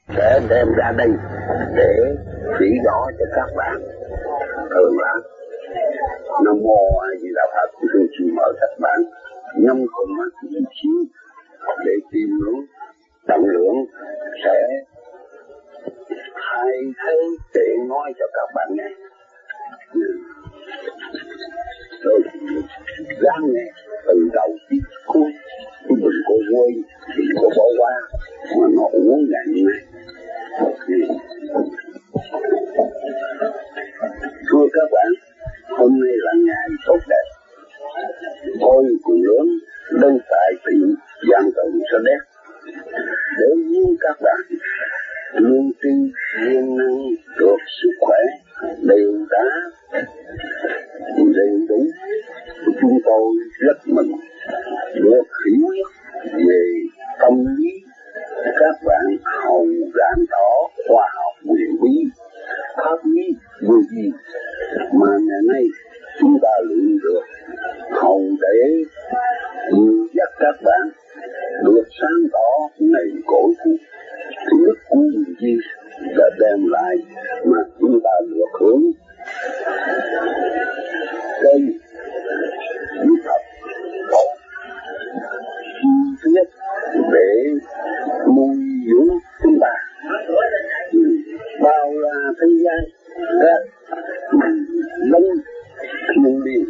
sẽ đem ra đây để chỉ rõ cho các bạn. Thường là Nam Mô A Di Đà Phật, tôi xin mời các bạn nhắm con mắt một xíu để tìm hướng tận lượng sẽ thay thế để nói cho các bạn nghe. Rồi ráng nghe từ đầu đến cuối, chứ đừng có quên, đừng có bỏ qua mà nó uống ngày này. Thưa các bạn, hôm nay là ngày tốt đẹp. Tôi cùng lớn đơn tại tỉnh Giang Tùng Sa Đéc để giúp các bạn lương tri siêng năng được sức khỏe đều đã đầy đủ. Chúng tôi rất mừng được hiểu về tâm lý các bạn hầu giảng tỏ khoa học quyền bí pháp lý vô gì mà ngày nay chúng ta luyện được hầu để dắt các bạn được sáng tỏ nền cội của nước của gì đã đem lại mà chúng ta được hưởng cây lý thật tốt chi tiết để nuôi dưỡng chúng ta bao la thế gian các đấng thiên liêng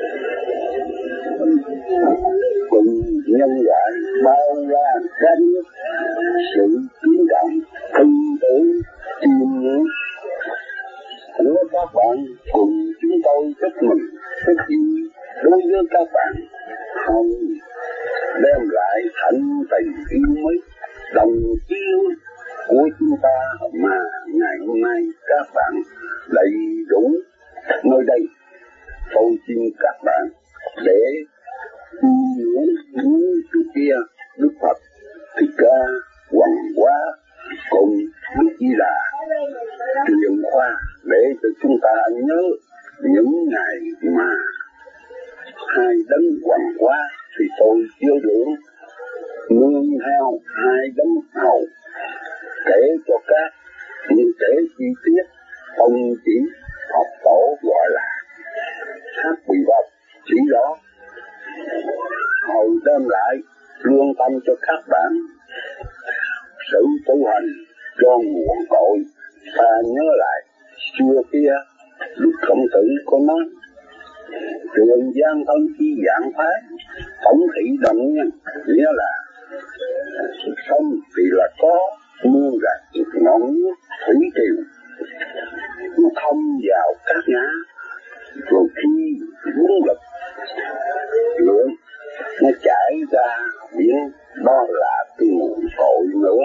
cùng nhân loại bao la các nước sự kính trọng tin tưởng chiêm ngưỡng của các bạn cùng chúng tôi rất mừng rất yêu đối với các bạn không đem lại thành tình yêu mới đồng yêu của chúng ta mà ngày hôm nay các bạn đầy đủ nơi đây. Tôi xin các bạn để những trước kia Đức Phật Thích Ca Hoàng Hóa cùng Đức Di Đà truyền khoa để cho chúng ta nhớ những ngày mà hai đấng Hoàng Hóa thì tôi chưa được nương theo hai đấng hầu kể cho các những kể chi tiết ông chỉ học tổ gọi là hát bị bọc chỉ đó hầu đem lại lương tâm cho các bạn sự tu hành cho nguồn cội. Ta nhớ lại xưa kia Đức Khổng Tử có nói trường gian thân chi dạng phái tổng thị động nhân, nghĩa là sông thì là có mưa gạt ngọn nước thủy triều nó thông vào các ngã rồi khi vốn lực lượng nó chảy ra biển, đó là cái nguồn cội nữa,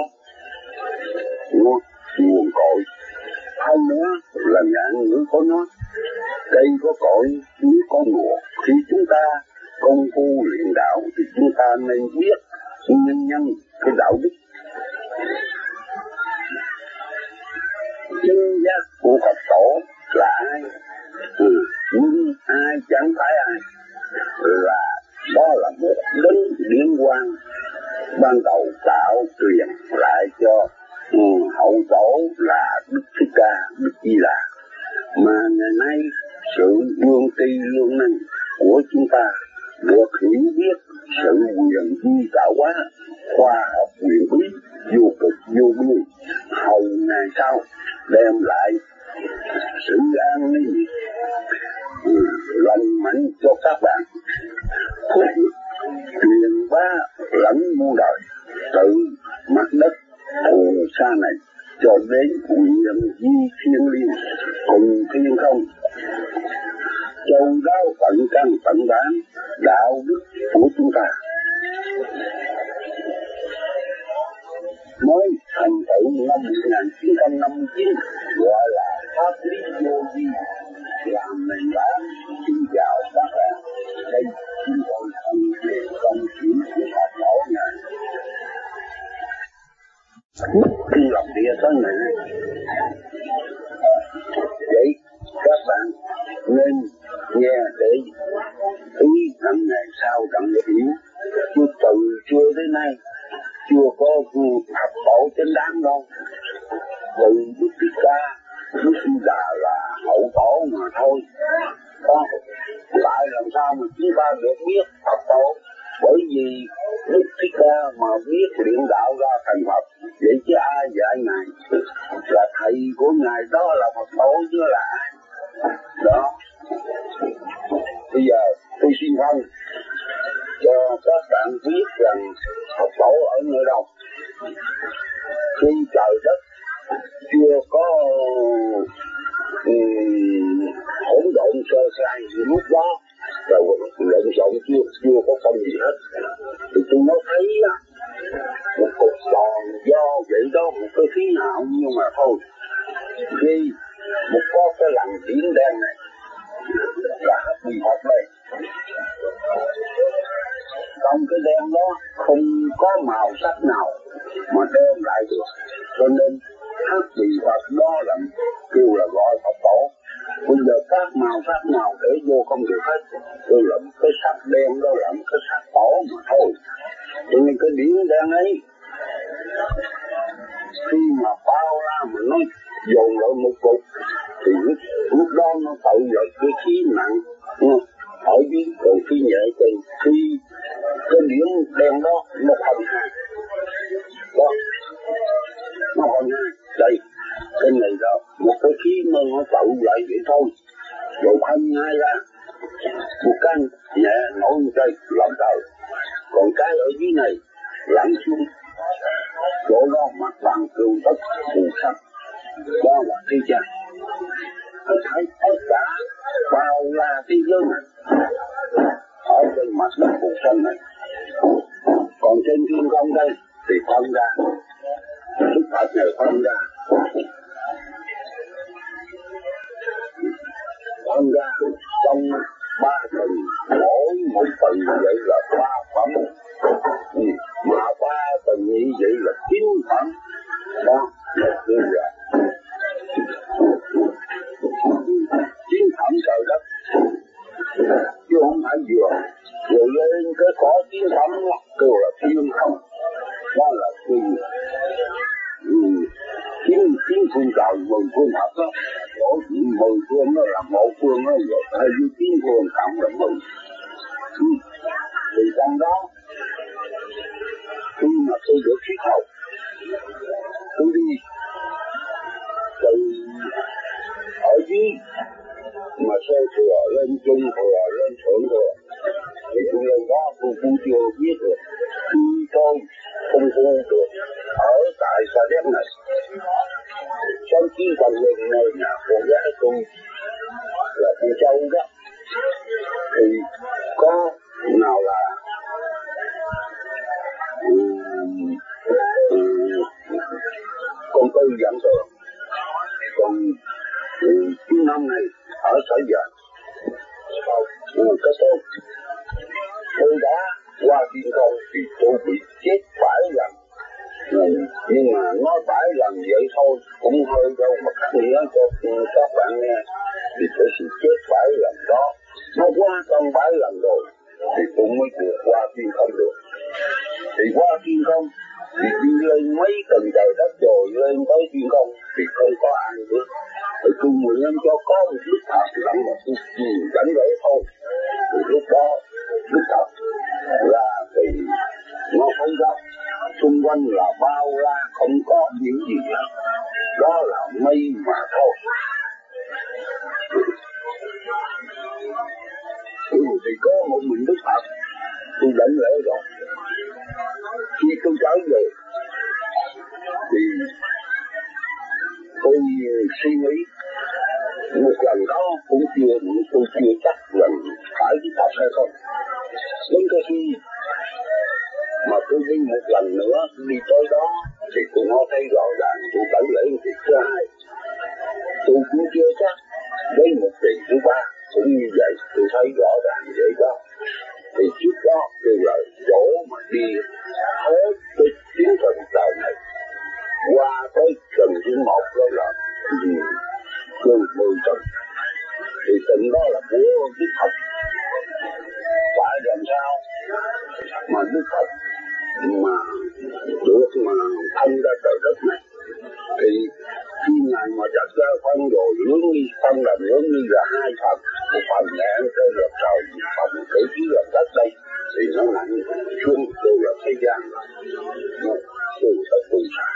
nguồn cội. Hơn nữa là ngạn ngữ có nói cây có cội núi có nguồn. Khi chúng ta công phu luyện đạo thì chúng ta nên biết nguyên nhân cái đạo đức chân giác của Phật tổ là ai, nhưng ai chẳng phải ai, là đó là một đấng điển quang ban đầu tạo truyền lại cho hậu tổ là Đức Thích Ca, Đức Di Đà, mà ngày nay sự lương tri lương năng của chúng ta được hiểu biết sự quyền vi tạo hóa khoa học quyền bí vô cực vô biên, hầu ngày sau đem lại sự an ninh lành mạnh cho các bạn, truyền bá lẫn muôn đời từ mặt đất phù sa này cho đến quyền vi thiên liêng cùng thiên không, châu đáo tận căn tận bản đạo đức của chúng ta mới thành tựu năm 1959 gọi là pháp lý vô vi làm nền tảng. Xin chào các bạn, đây chúng tôi thân về công chuyện của Phật tổ này mất kinh lòng địa tới này. Vậy các bạn nên nghe để ý hằng ngày sau chẳng hiểu, chứ từ xưa đến nay chưa có Phật tổ chánh đáng đâu. Vì Đức Thích Ca, Đức Di Đà là hậu tổ mà thôi. Đó. Tại làm sao mà chúng ta được biết Phật tổ? Bởi vì Đức Thích Ca mà biết luyện đạo ra thành Phật, vậy chứ ai dạy Ngài? Là thầy của Ngài đó là Phật tổ chứ là ai? Đó. Bây giờ tôi xin phân cho các bạn biết rằng Phật tổ ở nơi đâu. Khi trời đất chưa có hỗn độn sơ sai lúc đó, rồi lộn xộn chưa có phân gì hết, thì tôi mới thấy một cục tròn do vậy đó, một cái khí hạo nhưng mà thôi. Khi một có cái lằn điểm đen này là hết bị Phật đây. Trong cái đen đó không có màu sắc nào mà đem lại được, cho nên hát bị Phật đó là kêu là gọi Phật tổ. Bây giờ các màu sắc nào để vô không được hết, kêu là cái sắc đen đó là cái sắc tổ mà thôi. Cho nên cái điểm đen ấy khi mà bao ra mà nó dồn lại một cục thì lúc đó nó tự lại cái khí nặng ở dưới, còn khí nhẹ trên. Khi cái điểm đen đó nó phân hai đó, nó phân hai đây, cái này là một cái khí nó tự lại vậy thôi, rồi phân hai ra một cái nhẹ nổi một cây làm trời, còn cái ở dưới này lặn xuống chỗ đó mặt bằng kêu đất phù sắc, đó là thế gian. Tất cả bao la thế giới này ở trên mặt đất phù sanh này. Còn trên thiên không đây thì phân ra, Đức Phật này phân ra trong ba tầng, mỗi một tầng vậy là ba phẩm, mà ba tầng như vậy là 9 phẩm. Đó là cái là 9 phẩm trời đất, chứ không phải vừa rồi lên cái có 9 phẩm đó kêu là thiên không. Đó là cái 9 phương trời 10 phương Phật đó. Mỗi 10 phương đó là một phương đó, rồi hay như 9 phương cộng là 10. Thì trong đó khi mà tôi được thuyết học, tôi đi từ ở dưới mà sơ thừa lên trung thừa lên thượng thừa, thì tôi lên đó tôi cũng chưa biết được. Khi tôi không tu được ở tại Sa Đéc này, sau khi còn lên nơi nhà cô gái tôi là con Châu đó, thì có nào là con Tư dẫn tôi, còn thứ năm này ở Sở Dần cái tôi đã qua thiên không thì tôi bị chết 7 lần, nhưng mà nói 7 lần vậy thôi cũng hơi đâu mà cắt nghĩa cho các bạn nghe. Thì cái sự chết 7 lần đó nó qua trong 7 lần rồi thì cũng mới được qua thiên không được. Thì qua thiên không thì đi lên mấy tầng trời đất rồi lên tới thiên không thì không có ai nữa. Thì tôi nguyện cho có một Đức Phật lắm mà tôi chẳng vậy thôi. Thì lúc đó Đức Phật là thì nó không đâu, xung quanh là bao la không có những gì hết, đó là mây mà thôi. Thì có một mình Đức Phật, tôi đảnh lễ rồi. Khi tôi trở về thì tôi suy nghĩ một lần đó cũng tôi chưa chắc lần phải Đức Phật hay không. Đến cái khi mà tôi đi một lần nữa đi tới đó thì tôi nói thấy rõ ràng tôi đảnh lễ một việc thứ hai, tôi cũng chưa chắc. Đến một kỳ thứ ba cũng như vậy, tôi thấy rõ ràng vậy đó. Thì trước đó tôi là chỗ mà đi hết cái chiến thần trời này qua tới tuần thứ 1 đó là gần 10 tuần. Thì tỉnh đó là của Đức Phật. Phải làm sao mà Đức Phật mà được mà thông ra trời đất này, thì phân rồi hướng đi, phân là hướng đi là hai phần, một phần nặng trên là trời, một phần cái dưới là đất đây, thì nó nặng xuống đều là thế gian, nó đều là phù sa.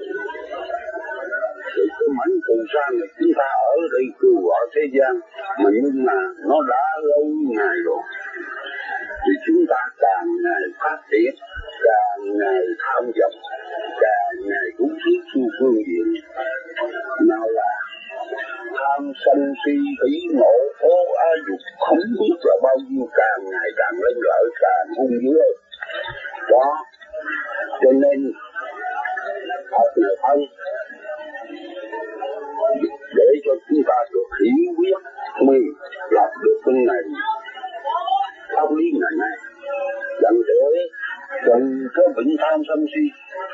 Thì cái mảnh phù sa này chúng ta ở đây kêu gọi thế gian, mà nhưng mà nó đã lâu ngày rồi, thì chúng ta càng ngày phát triển, càng ngày tham vọng, càng ngày cũng thiết chu phương diện, nào là tham sân si hỉ nộ ố á dục, không biết là bao nhiêu, càng ngày càng lên lợi, càng hung dữ. Đó, cho nên học này thân để cho chúng ta được hiểu biết mình lập được cái này pháp lý ngày nay, dẫn để cần cái bệnh tham sân si.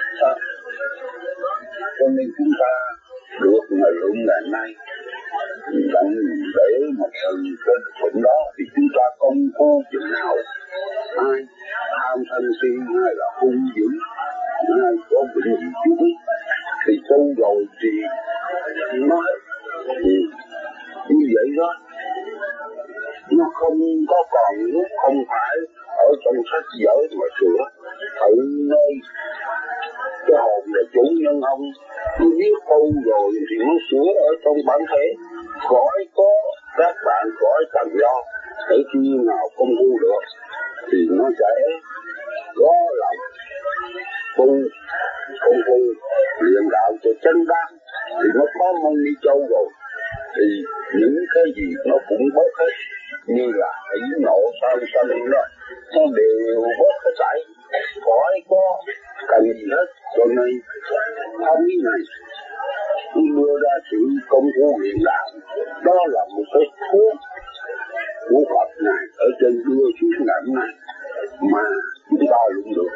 Cho nên chúng ta được ngày luận ngày nay dẫn để một phần cái bệnh đó thì chúng ta công phu chừng nào ai tham sân si hay là hung dữ hay có bệnh gì chưa biết thì tu rồi thì nó như vậy đó, nó không có còn lúc không phải ở trong sách vở mà sửa, tự nơi cái hồn là chủ nhân ông, cứ biết tu rồi thì nó sửa ở trong bản thể, khỏi có các bạn khỏi cần lo, để khi nào công phu được thì nó sẽ có lòng tu công phu luyện đạo cho chân đắc, thì nó có mong đi châu rồi thì những cái gì nó cũng bớt hết, như là hỉ nộ tham sân đó nó đều bớt hết sảy, khỏi có cần gì hết. Cho nên pháp lý này tôi đưa ra sự công phu luyện đạo, đó là một cái thuốc của Phật này ở trên đưa xuống ngày hôm nay mà chúng ta luôn được.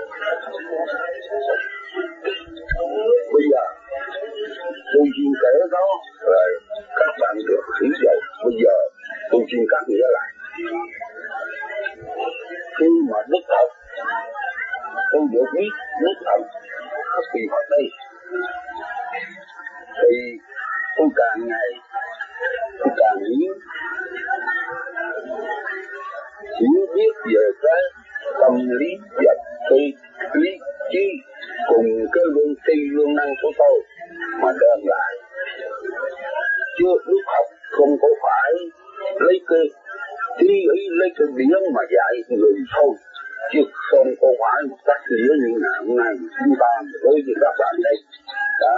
Bây giờ tôi xin kể đó là các bạn được hiểu rồi. Bây giờ tôi xin cắt nghĩa lại. Khi mà Đức Phật, tôi được biết Đức Phật có kỳ Phật đây, thì tôi càng ngày tôi càng hiểu biết về cái tâm lý và cái lý trí cùng cái lương tri lương năng của tôi mà đem lại. Chứ Đức Phật không có phải lấy cái trí ý, lấy cái điển mà dạy người thôi, chứ không có phải một cách nghĩa như ngày hôm nay chúng ta đối với các bạn đây. Đó.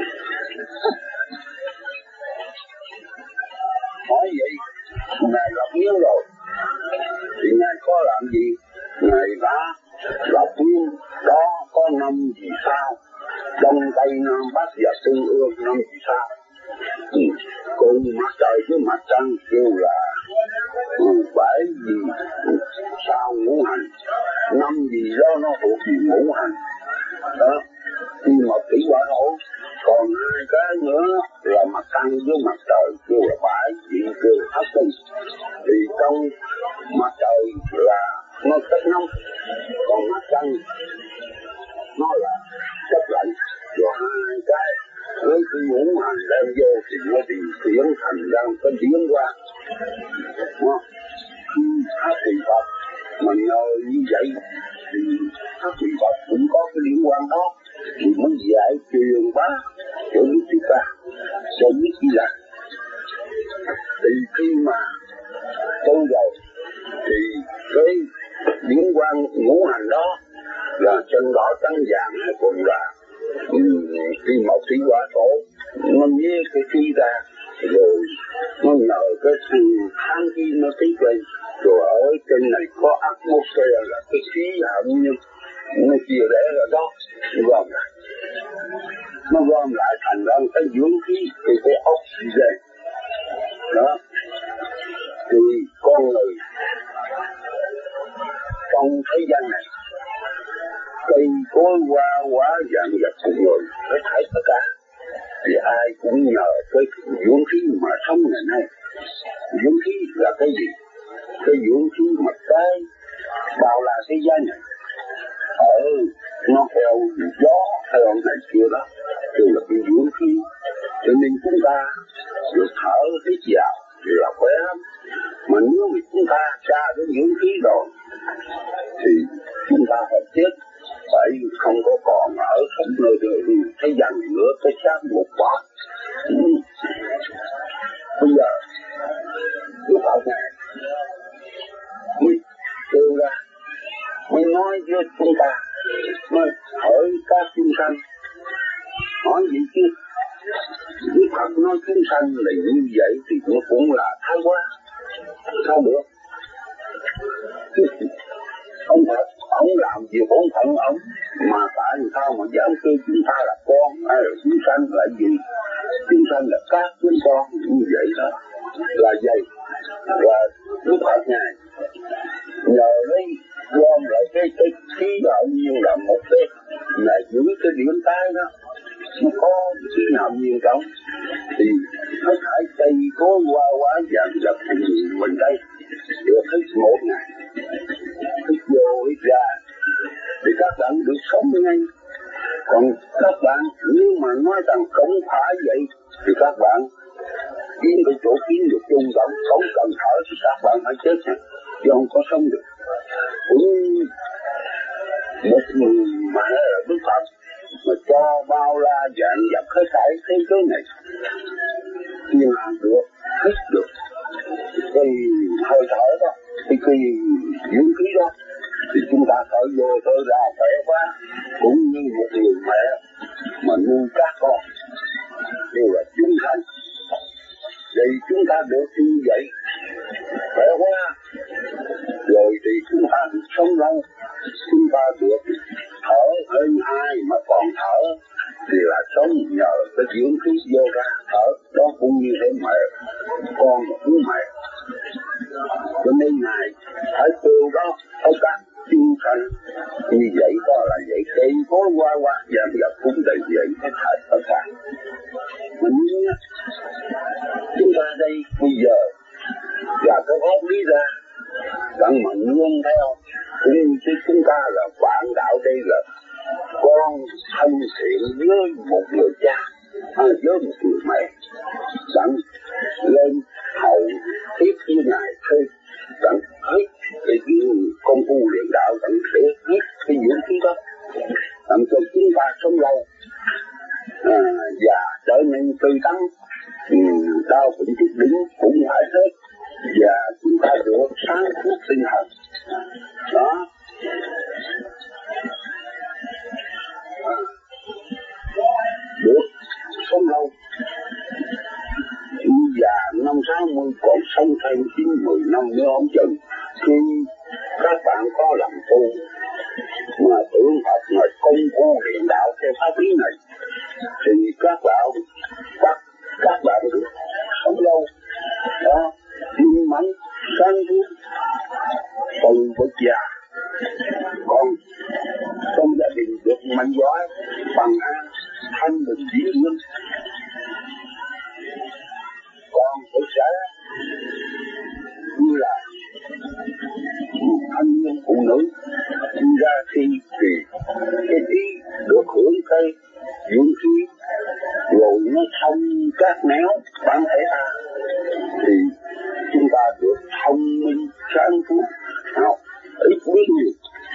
Nói vậy, Ngài lập biến rồi, thì Ngài có làm gì? Ngài đã lập biến đó có 5 vì sao, Đông Tây Nam Bắc và Trung ương 5 vì sao. Cùng mặt trời với mặt trăng kêu là 7 vì sao ngũ hành, 5 vì đó nó thuộc về ngũ hành. Đó, khi một tỷ quả thổ, còn 2 cái nữa là mặt trăng với mặt trời kêu là 7 vì kêu là thất tinh. Thì trong mặt trời là nó chất nóng, còn mặt trăng nó là chất lạnh, rồi 2 cái với cái ngũ hành đem vô thì nó điều khiển thành ra cái biến qua. Pháp Thầy Phật mà nhờ như vậy thì Pháp Thầy Phật cũng có cái liên quan đó, thì mới dạy truyền bá cho Đức Thích Ca, cho biết gì là. Thì khi mà tu rồi thì cái liên quan ngũ hành đó là chân đỏ trắng vàng hay còn là khi một thủy hỏa thổ nó nhé cái khí ra, rồi nó nhờ cái tháng khí nó tích lên, rồi ở trên này có atmosphere là cái khí hạt nhân nó chia rẽ ra đó, gom lại, nó gom lại thành ra cái dưỡng khí, cái oxygen đó. Thì con người trong thế gian này cây cối hoa quả dạng vật của người phải thấy tất cả, thì ai cũng nhờ cái dưỡng khí mà sống ngày nay. Dưỡng khí là cái gì? Cái dưỡng khí mặt trái bao la thế gian này, nó theo gió theo này kia đó, kêu là cái dưỡng khí. Cho nên chúng ta được thở hít vào là khỏe lắm. Mà nếu mà chúng ta xa cái dưỡng khí rồi thì chúng ta phải chết, phải không có còn ở trong nơi thế gian nữa, cái xác một quả. Bây giờ lúc ở này mới kêu ra, mới nói với chúng ta, mới hỏi các chúng sanh, hỏi gì chứ Đức Phật nói chúng sanh là như vậy thì nó cũng là thái quá, sao được? Ông Phật, ông làm việc bổn phận ông, mà tại sao mà dám kêu chúng ta là con, hay là chúng sanh là gì? Chúng sanh là các chúng con, như vậy đó là vậy. Và Đức Phật này nhờ lấy gom lại cái khí hậu nhiên là một cái là giữ cái điểm tay đó, nó có khí hậu nhiên trong thì nó phải cây cố qua dạng dập mình đây được hết một ngày, hít vô hít ra thì các bạn được sống ngay. Còn các bạn nếu mà nói rằng không phải vậy thì các bạn kiếm cái chỗ kiếm được chung động, không cần thở thì các bạn phải chết nha, chứ không có sống được. Cũng một người mà là Đức Phật mà cho bao la dạng dập hết thảy thế giới này, nhưng mà được hít được cái hơi thở đó, cái dưỡng khí đó, thì chúng ta thở vô thở ra khỏe quá, cũng như một người mẹ mà nuôi các con đều là chúng sanh. Vậy chúng ta được như vậy khỏe quá, rồi thì chúng ta được sống lâu, chúng ta được thở hơn ai mà còn thở thì là sống nhờ cái dưỡng khí vô ra thở đó, cũng như thế mẹ con một đứa mẹ. Cho nên Ngài phải kêu đó ở các chúng sanh như vậy, đó là vậy, cây cối qua dạng dập cũng đầy vậy cái thải tất cả. Mình nhớ chúng ta đây bây giờ là cái góp lý ra rằng mà nương theo cũng chứ chúng ta là bạn đạo đây là con thân thiện với một người cha hay với một người mẹ, sẵn lên hậu tiếp với Ngài thôi, sẵn hết cái công phu luyện đạo, sẵn để hết cái dưỡng khí đó, sẵn cho chúng ta sống lâu và trở nên tươi tắn, đau bệnh chết đứng cũng phải hết, và chúng ta được sáng suốt tinh thần đó. Được sống lâu và 50-60 còn sống thêm 9-10 năm nữa không chừng. Khi các bạn có làm tu mà tưởng học mà công phu luyện đạo theo pháp lý này thì các bạn được sống lâu đó, minh mẫn sáng suốt từ bậc già. Còn trong gia đình được mạnh giỏi bằng an thanh được diễn biến. Còn ở xã như là thanh niên phụ nữ đi ra khi thì cái trí được hưởng cái dưỡng khí rồi nó thông các méo bản thể ta thì chúng ta được thông minh sáng suốt, ít biết nhiều.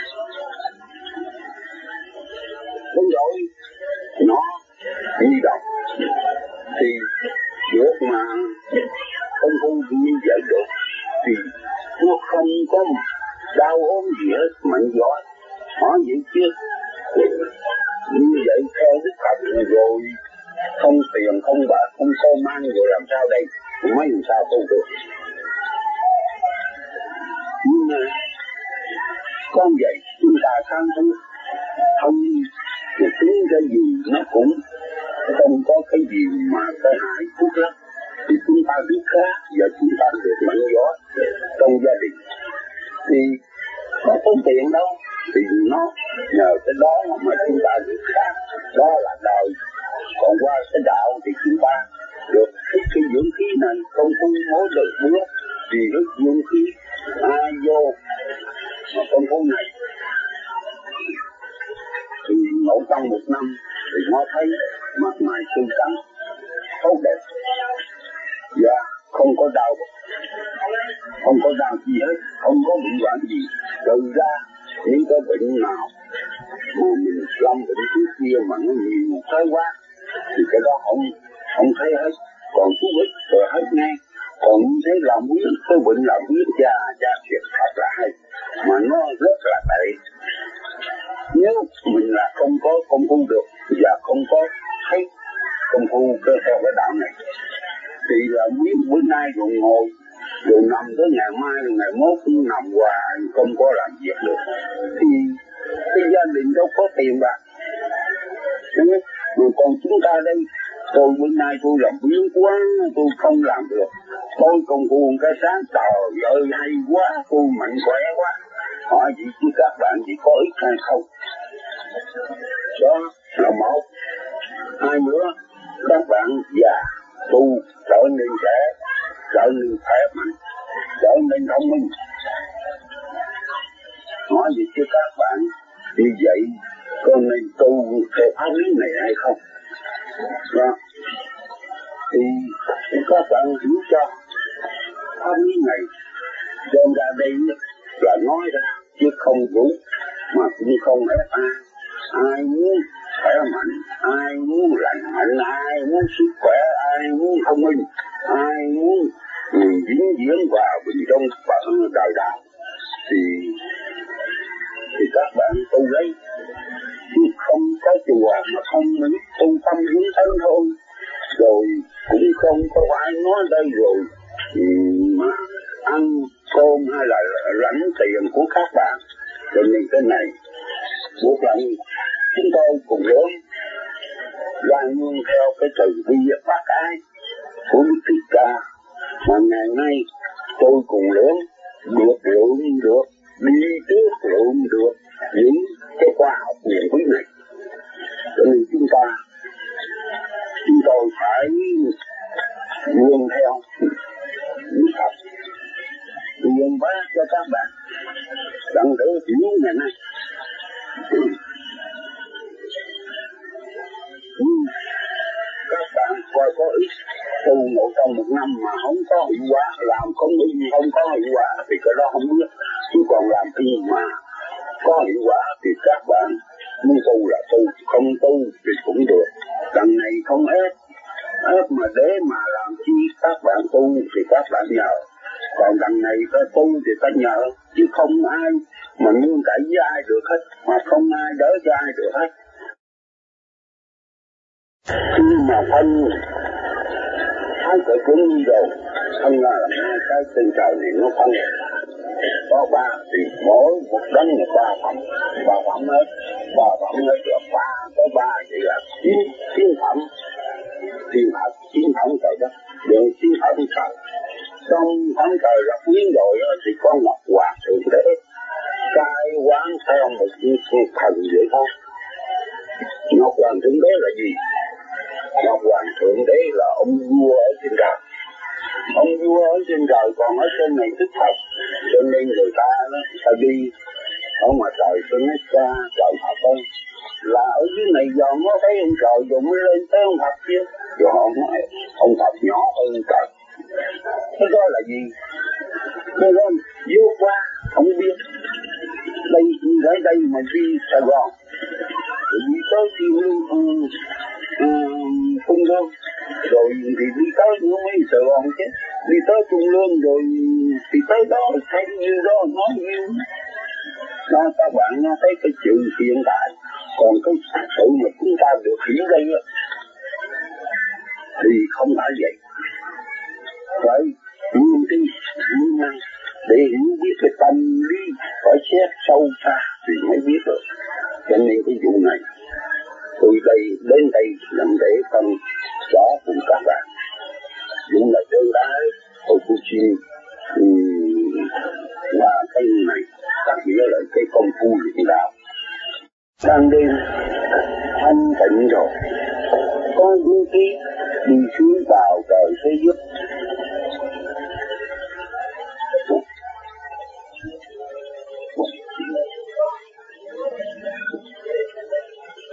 Đúng rồi, nó di động thì được mà không như vậy được thì nó không có đau ốm gì hết, mạnh giỏi. Hỏi vậy chứ như vậy theo Đức Phật rồi không tiền không bạc không cơm ăn rồi làm sao đây, mấy làm sao tu được. Nhưng mà con vậy chúng ta sáng suốt không thì tính cái gì nó cũng không có cái gì mà cái hại phúc lắm, thì chúng ta biết khác và chúng ta được mạnh giỏi trong gia đình thì nó không tiền đâu, thì nó nhờ cái đó mà chúng ta được khác, đó là đời. Còn qua cái đạo thì chúng ta được cái dưỡng khí này, công phu mỗi đời bữa thì cái dưỡng khí ai vô mà công phu này thì ngẫu trong một năm thì nó thấy mặt mày tươi tắn tốt đẹp. không có đau gì hết, không có bệnh hoạn gì. Trừ ra những cái bệnh nào mà mình lâm bệnh trước kia mà nó nhiều thái quá thì cái đó không thấy hết, còn chút ít rồi hết ngay. Còn thấy làm huyết, cái bệnh làm huyết da thiệt thật là hay, mà nó rất là tệ. Nếu mình là không có công phu được và không có thấy công phu theo cái đạo này thì là biết bữa nay rồi ngồi rồi nằm tới ngày mai rồi ngày mốt cũng nằm hoài không có làm việc được thì cái gia đình đâu có tiền bạc. Rồi còn chúng ta đây, tôi bữa nay tôi làm biếng quá, tôi không làm được. Tôi công phu cái sáng trời ơi hay quá, tôi mạnh khỏe quá. Hỏi gì chứ các bạn chỉ có ít hay không? Đó là một. Hai nữa, các bạn già tu trở nên trẻ, trở nên khỏe mạnh, trở nên thông minh. Nói gì chứ các bạn như vậy có nên tu theo pháp lý này hay không? Đó. Thì các bạn hiểu cho pháp lý này đem ra đây là nói ra chứ không đủ mà cũng không ép ai. Ai muốn khỏe mạnh, ai muốn lành mạnh, ai muốn sức khỏe, ai muốn thông minh, ai muốn vĩnh viễn vào bên trong đời đạo thì các bạn tu lấy, chứ không có chùa mà không biết tu tâm hướng thân thôi. Rồi cũng không có ai nói đây rồi mà ăn cơm hay là lãnh tiền của các bạn. Cho nên cái này buộc lòng chúng tôi cùng lớn ra nương theo cái từ bi bác ái của Đức Thích Ca mà ngày nay tôi cùng lớn được lượng được đi trước lượng được những cái khoa học huyền bí này. Cho nên chúng tôi phải nương theo những thật truyền bá cho các bạn đặng để hiểu ngày nay. Các bạn coi có ít tu ngộ trong một năm mà không có hiệu quả, làm không có hiệu quả thì cái đó không biết. Chứ còn làm khi mà có hiệu quả thì các bạn muốn tu là tu, không tu thì cũng được. Đằng này không ép mà để mà làm chi các bạn tu thì các bạn nhờ. Còn đằng này ta tu thì ta nhờ, chứ không ai mà nương cậy với ai được hết, mà không ai đỡ cho ai được hết. Khi mà phân hai cái cuốn đi rồi, phân ra là hai cái trên trời này nó phân có ba thì mỗi một đấng là ba phẩm hết là ba có ba vậy là chín phẩm trời đất được 9 phẩm trời. Trong phẩm trời lập biến rồi thì có Ngọc Hoàng Thượng Đế cai quản theo một thần vậy thôi. Ngọc Hoàng Thượng Đế là gì? Ngọc Hoàng Thượng Đế là ông vua ở trên trời. Ông vua ở trên trời còn ở trên này thức thật. Cho nên người ta đi ở ngoài trời cho nó xa trời Phật ơi. Là ở dưới này giờ nó thấy ông trời rồi mới lên tới ông Phật chứ. Rồi họ nói ông Phật nhỏ hơn trời. Cái đó là gì? Cái đó vô qua không biết. Đây mà đi Sài Gòn đi tới Trung Lương rồi thì đi tới nữa mới Sài Gòn chứ. Đi tới Trung Lương rồi thì tới đó thấy như đó nói như đó. Các bạn thấy cái chuyện hiện tại. Còn cái sự mà chúng ta được hiểu đây thì không phải vậy. Phải luôn đi luôn năng để hiểu biết cái tâm lý, phải xét sâu xa thì mới biết được. Cho nên cái vụ này tôi đến đây làm để phân rõ cùng các bạn. Vụ này đơn đái tôi cũng xin qua cái này đặc biệt là cái công phu luyện đạo. Ban đêm thanh tịnh rồi, có vũ khí đi xuống vào đời thế giới.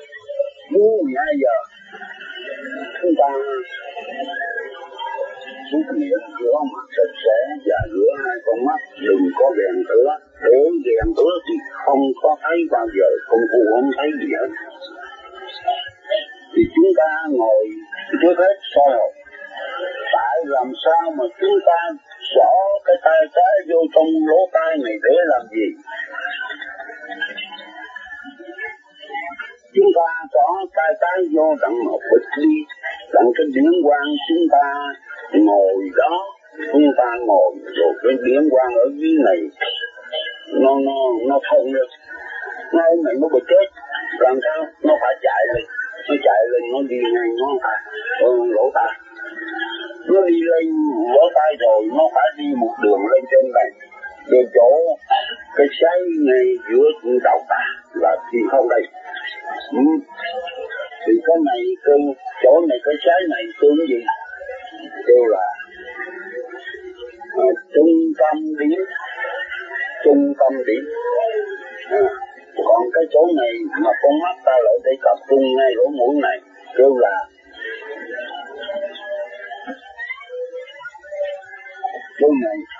Đúng 12 giờ chúng ta súc miệng, rửa mặt sạch sẽ và rửa hai con mắt, đừng có ghen tửa. Nếu ghen tửa thì không có thấy bao giờ, công phu không thấy gì hết. Thì chúng ta ngồi trước hết soi hồn. Tại làm sao mà chúng ta xỏ cái tay trái vô trong lỗ tai này để làm gì? Chúng ta xỏ tay trái vô đặng một bịch đi, đặng cái điển quang chúng ta ngồi đó, chúng ta ngồi rồi cái điển quang ở dưới này nó thông được, nó này nó bị chết, làm sao? Nó phải chạy lên, nó đi ngay nó phải lỗ tai. Nó đi lên lỗ tai rồi nó phải đi một đường lên trên này, từ chỗ cái xoáy ngay giữa đầu ta là thì không đây. Thì cái này chỗ này cái xoáy này tương gì? Kêu là trung tâm điểm. Còn cái chỗ này mà con mắt ta lại để tập trung ngay lỗ mũi này kêu là trung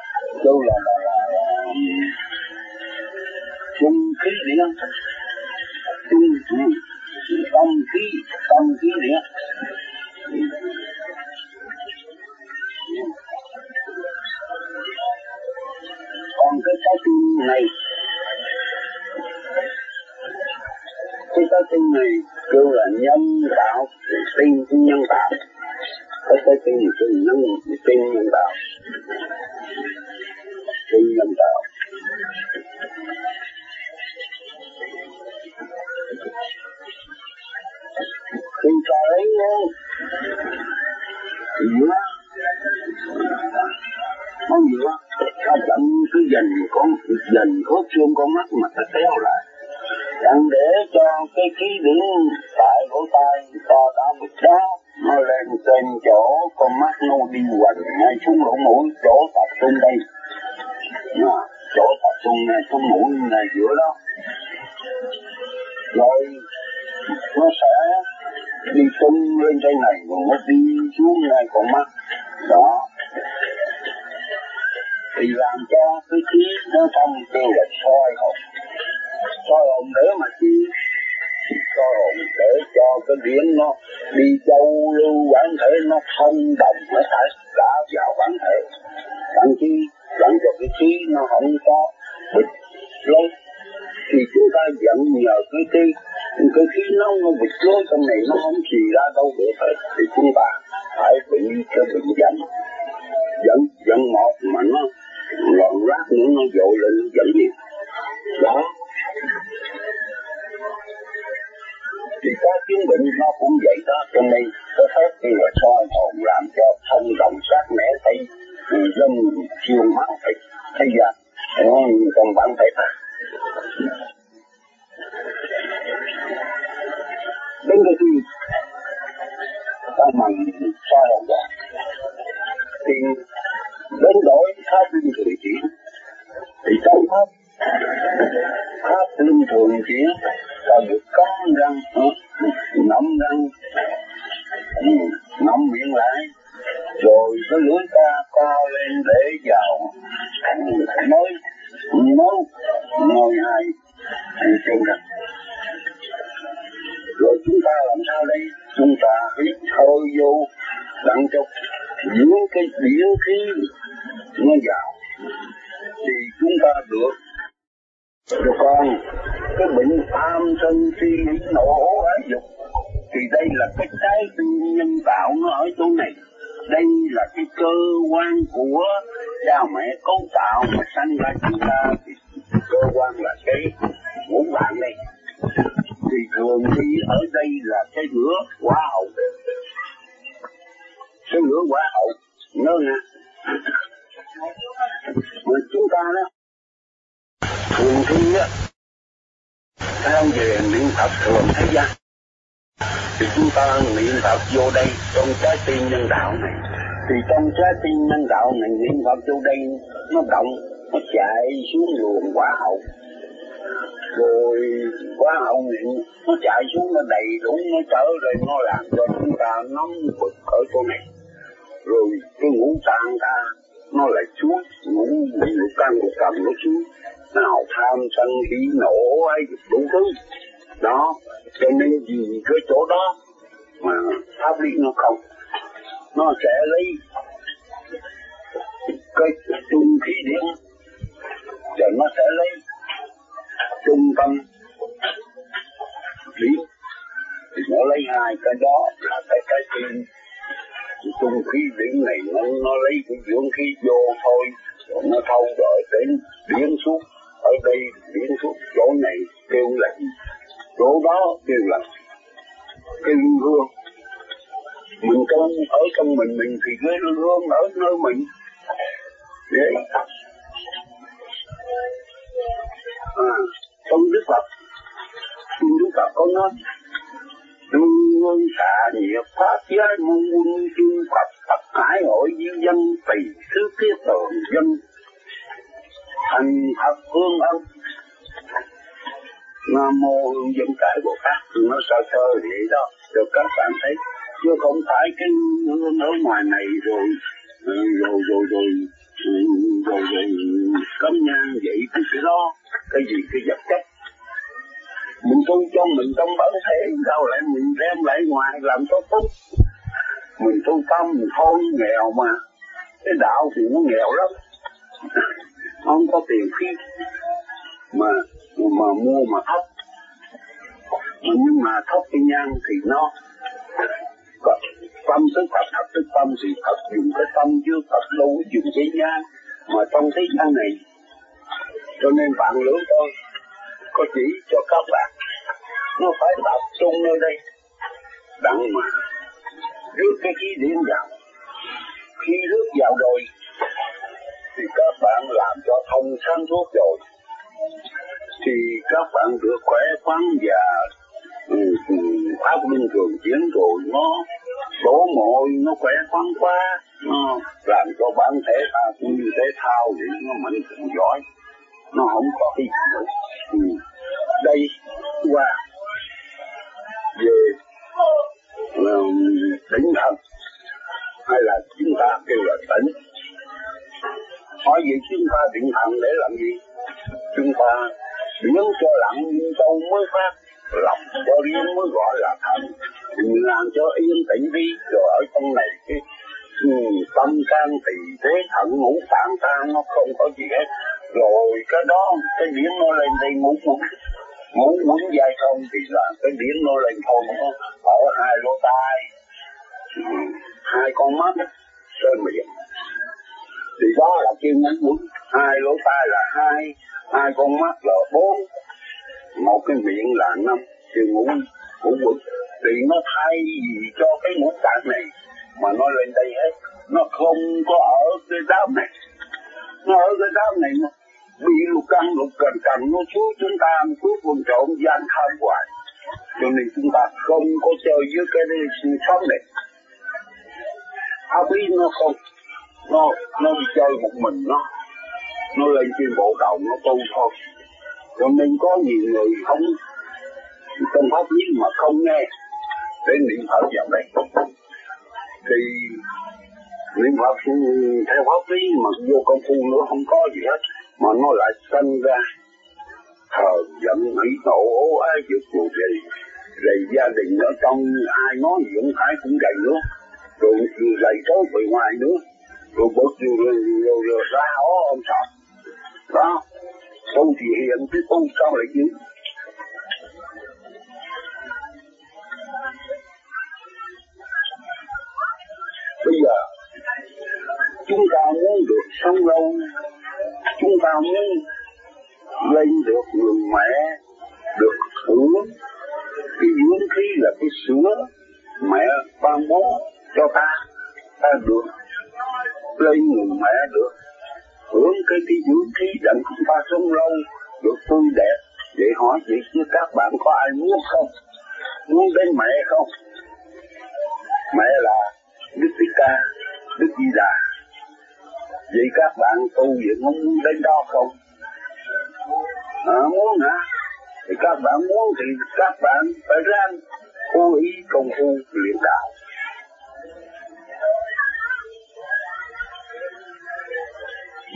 khí điện, tâm khí điện. Còn cái trái tim này, kêu là nhân tạo, tim nhân tạo. Cái tim kêu tim nhân tạo. Khi ta lấy nhựa, ta chậm cái dành có xương con mắt mà ta kéo lại, đặng để cho cái khí điển tại lỗ tai to đã bực đó nó lên trên chỗ con mắt nó đi quanh ngay xuống lỗ mũi, chỗ tập trung đây, chỗ tập trung ngay xuống mũi ngay giữa đó, rồi nó sẽ đi tung lên trên này rồi nó đi xuống ngay con mắt đó, thì làm cho cái khí nó thông kêu là soi hồn để mà chi? Soi hồn để cho cái điển nó đi châu lưu bản thể, nó thông đồng nó phải đã vào bản thể, đặng cho cái khí nó không có bịch lối. Thì chúng ta dẫn nhờ cái khí nó bịch lối trong này nó không xì ra đâu được hết, thì chúng ta phải bị cái bệnh dẫn một mà nó loạn rác nữa, nó dội lên dẫn nhiều đó. Thì có chứng bệnh nó cũng vậy đó, cho nên cái phép như là soi hồn làm cho thông động sát mẻ thấy dân chiều máu thấy ra còn bạn thấy ta. Đến cái gì ta bằng soi hồn ra thì đến đổi pháp luân thường chuyển. Thì trong pháp luân thường chuyển ta được cắn răng, ngậm miệng lại, rồi cái lưỡi ta co lên để vào ngồi hai chân răng. Rồi chúng ta làm sao đây? Chúng ta hít hơi vô đặng cho những cái điển khí nó vào thì chúng ta được. Rồi còn cái bệnh tham sân si nộ ái dục thì đây là cái trái tim nhân tạo nó ở chỗ này. Đây là cái cơ quan của cha mẹ cấu tạo mà sanh ra chúng ta, thì cơ quan là cái ngũ tạng đây. Thì thường đi ở đây là cái lửa quả hậu, nhớ nha. Mà chúng ta đó thường thi á theo về niệm Phật thường thế gian, thì chúng ta niệm Phật vô đây trong trái tim nhân đạo này, thì trong trái tim nhân đạo này niệm Phật vô đây nó động, nó chạy xuống luồng quả hậu, rồi quả hậu niệm nó chạy xuống nó đầy đủ, nó trở rồi nó làm cho chúng ta nóng bực ở chỗ này. rồi cái ngũ tạng ta nó lại xuống, ngũ căn nó xuống, nào tham sân hỉ nộ ấy đủ thứ đó. Cho nên vì cái chỗ đó mà pháp lý nó không, nó sẽ lấy cái trung khí điển, rồi nó sẽ lấy trung tâm điển, thì nó lấy hai cái đó là cái tim. Trung khí điển này nó lấy cái dưỡng khí vô thôi, rồi nó thâu rồi đến điển suốt. Ở đây điển suốt, chỗ này kêu là gì, chỗ đó kêu là cái hương. Mình ở trong mình thì cái hương ở nơi mình. Đấy. Trong Đức Phật có nói tương xạ nhiệt pháp giới môn quân chư Phật Phật hải hội di dân tỳ thứ kiết tường dân thành Phật hương ân. Nam mô Hương Dân Cải Bồ Tát. Nó sơ vậy đó được các bạn thấy, chứ không phải cái hương ở ngoài này rồi cấm nhang vậy cái đó cái gì cái vật chất. Mình tu cho mình trong bản thể, đâu lại mình đem lại ngoài làm cho tốt. Mình tu tâm mình thôi nghèo mà, cái đạo thì nó nghèo lắm, không có tiền phí mà mua mà thấp. Nhưng mà thấp cái nhang thì nó có tâm tức Phật, thật tức tâm thì Phật dùng cái tâm chứ Phật đâu dùng cái nhang mà trong thế gian này. Cho nên bạn lưỡng tôi có chỉ cho các bạn, nó phải tập trung nơi đây đặng mà rước cái khí điển vào. Khi rước vào rồi thì các bạn làm cho thông sáng suốt rồi thì các bạn được khỏe khoắn và pháp luân thường chuyển rồi nó đổ mồ nó khỏe khoắn quá, nó làm cho bản thể ta cũng như thể thao vậy, nó mạnh cũng giỏi, nó không có cái gì nữa. Đây qua về tỉnh thần hay là chúng ta kêu là tỉnh. Hỏi vậy chúng ta định thần để làm gì? Chúng ta biến cho lặng sâu mới phát, lập cho riêng mới gọi là thần. Mình làm cho yên tĩnh đi, rồi ở trong này cái tâm can tỳ thế thận ngũ tạng ta nó không có gì hết. Rồi cái đó cái điển nó lên đây muốn dài không thì là cái điển nó lên thôi, ở hai lỗ tai, hai con mắt, sơn miệng. Thì đó là kêu muốn, hai lỗ tai là hai con mắt là 4, một cái miệng là 5, kêu ngũ quẩn. Thì nó thay gì cho cái ngũ tạng này mà nó lên đây hết, nó không có ở cái đám này. Nó ở cái đám này nó bị lục cằn nó xuống chúng ta suốt vùng trộn gian tham hoài. Cho nên chúng ta không có chơi với cái sinh sống này. Pháp lý nó không, nó đi chơi một mình nó lên trên bộ đầu nó tu thôi. Cho nên có nhiều người không trong pháp lý mà không nghe để niệm Phật vào đây. Thì niệm Phật theo pháp lý mà vô công phu nữa không có gì hết, mà nó lại sanh ra thờ giận hỷ nộ ố ái giật dù gì. Rồi gia đình ở trong ai nói gì cũng phải cũng gầy nữa, rồi gầy tối bề ngoài nữa, rồi bớt rồi ra ó ông sợ đó. Tu thì hiện chứ tu sao lại chứ. Bây giờ chúng ta muốn được sống lâu, chúng ta muốn lên được người mẹ, được hưởng cái dưỡng khí là cái sữa mẹ ban bố cho ta được lên người mẹ, được hưởng cái dưỡng khí đặng chúng ta sống lâu, được tươi đẹp. Vậy hỏi chị chứ các bạn có ai muốn không? Muốn đến mẹ không? Mẹ là Đức Thích Ca, Đức Di Đà. Vậy các bạn tu vậy không muốn đến đó không? Muốn hả? Thì các bạn muốn thì các bạn phải ráng cố ý công phu luyện đạo.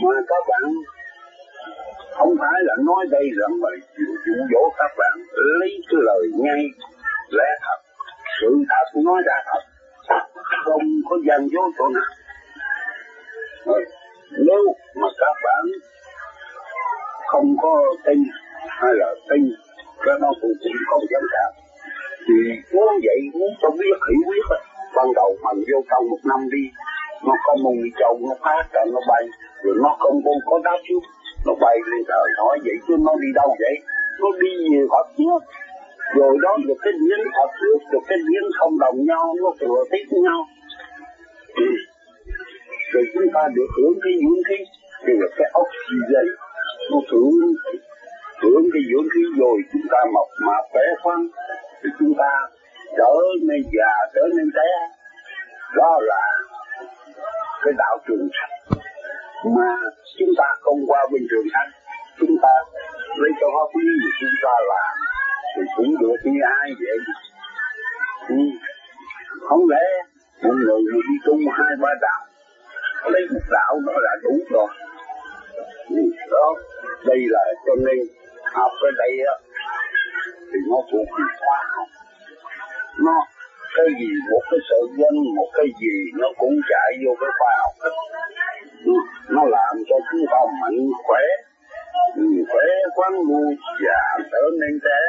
Mà các bạn không phải là nói đây rằng mà dụ dỗ các bạn lấy cái lời ngay lẽ thật, sự thật nói ra thật, không có gian dối chỗ nào. Nếu mà các bạn không có tin hay là tin cái nó cũng không dám cảm, thì muốn vậy muốn cho biết hiểu biết á, ban đầu mình vô trong một năm đi, nó có một châu nó phát ra nó bay, rồi nó không có đáp xuống, nó bay lên trời nói vậy chứ nó đi đâu vậy? Nó đi nhiều Phật trước, rồi đó rồi cái điển Phật trước, rồi cái điển không đồng nhau, nó thừa tiếp với nhau. Rồi chúng ta được hưởng cái dưỡng khí, thì là cái oxygen, nó hưởng cái dưỡng khí rồi chúng ta mọc mạp khỏe khoắn, thì chúng ta trở nên già, trở nên té. Đó là cái đạo trường sanh. Mà chúng ta không qua bên trường sanh, chúng ta lấy cho pháp lý của chúng ta làm thì cũng được như ai vậy. Không lẽ một người mà đi tu 2-3 đạo lấy một đạo nó là đủ rồi. Đó, đây là cho nên học ở đây á thì nó thuộc về khoa học. Nó cái gì một cái sự dân, một cái gì nó cũng chạy vô cái khoa học hết. Nó làm cho chúng ta mạnh khỏe, khỏe khoắn ngu già trở nên trẻ.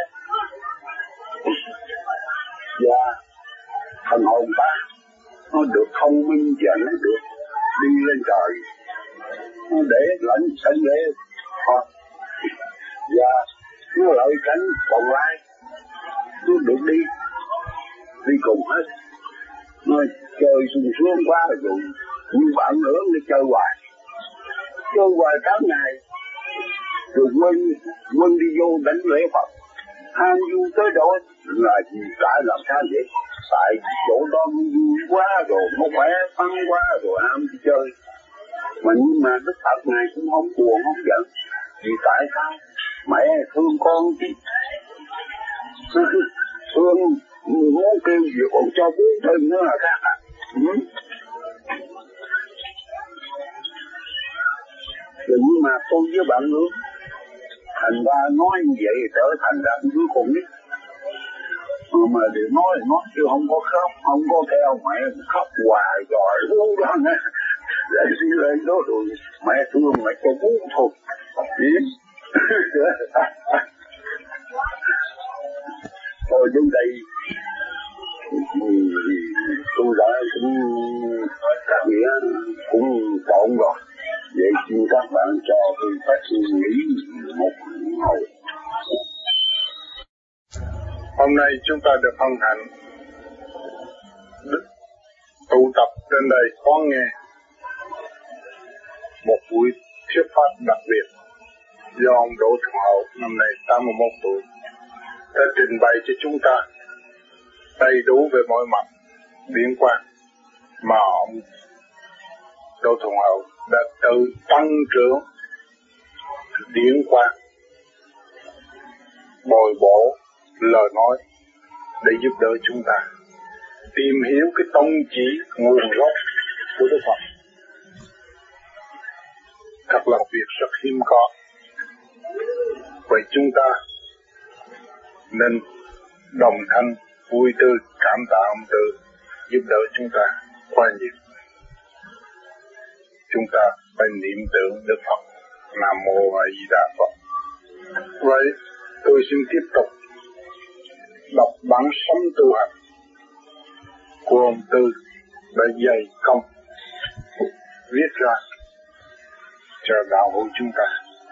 Và thần hồn ta nó được thông minh và nó được đi lên trời, nó để lãnh sanh lễ Phật, và nó lợi cánh còn lại nó được đi cùng hết. Nó chơi sung sướng quá rồi, nhưng bạn nữa nó chơi hoài cả ngày, rồi quên đi vô đánh lễ Phật, ham vui tới độ là gì? Tại làm sao vậy? Tại chỗ đó vui quá rồi, nó khỏe phăng quá rồi ham đi chơi. Mà nhưng mà Đức Phật này cũng không buồn không giận. Vì tại sao? Mẹ thương con chứ. Thương muốn kêu gì còn cho bú thêm nữa là khác à. Rồi nhưng mà tôi với bạn nữa, thành ra nói như vậy trở thành ra đứa con nít. Mà để nói chứ không có khóc, không có theo mẹ khóc hoài rồi uống đó nè. Để đi lên đó rồi mẹ thương mẹ cho bú thôi. Thôi đến đây tôi đã cũng các nghĩa cũng trọn rồi. Vậy xin các bạn cho tôi phát nghĩ một hồi. Hôm nay chúng ta được hân hạnh tụ tập trên đây có nghe một buổi thuyết pháp đặc biệt do ông Đỗ Thuận Hậu năm nay 81 tuổi đã trình bày cho chúng ta đầy đủ về mọi mặt điển quang mà ông Đỗ Thuận Hậu đã tự tăng trưởng điển quang bồi bổ lời nói để giúp đỡ chúng ta tìm hiểu cái tông chỉ nguồn gốc của Đức Phật. Thật là việc rất hiếm có. Vậy chúng ta nên đồng thanh vui tươi cảm tạ ông Tư giúp đỡ chúng ta quá nhiều. Chúng ta phải niệm tưởng Đức Phật. Nam Mô A Di Đà Phật. Vậy tôi xin tiếp tục đọc bản sống tu hành của ông Tư đã dày công viết ra cho đạo hữu chúng ta.